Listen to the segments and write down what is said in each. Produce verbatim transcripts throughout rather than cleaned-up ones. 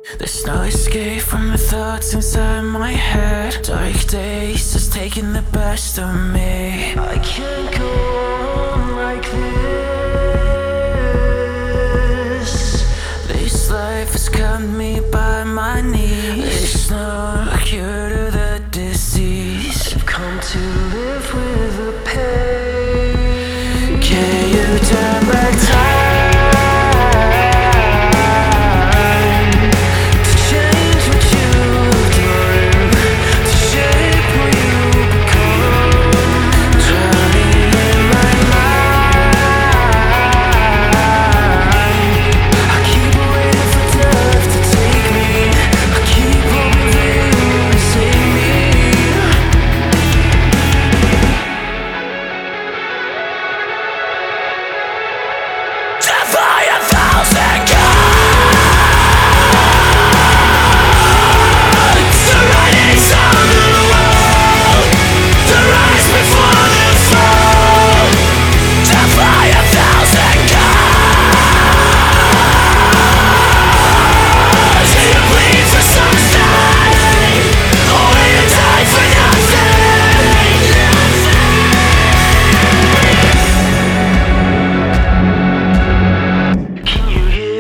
There's no escape from the thoughts inside my head. Dark days just taking the best of me. I can't go on like this. This life has cut me by my knees. There's no cure to the disease. I've come to live with the pain. Can you turn back time?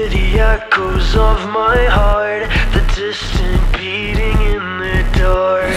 Echoes of my heart, the distant beating in the dark.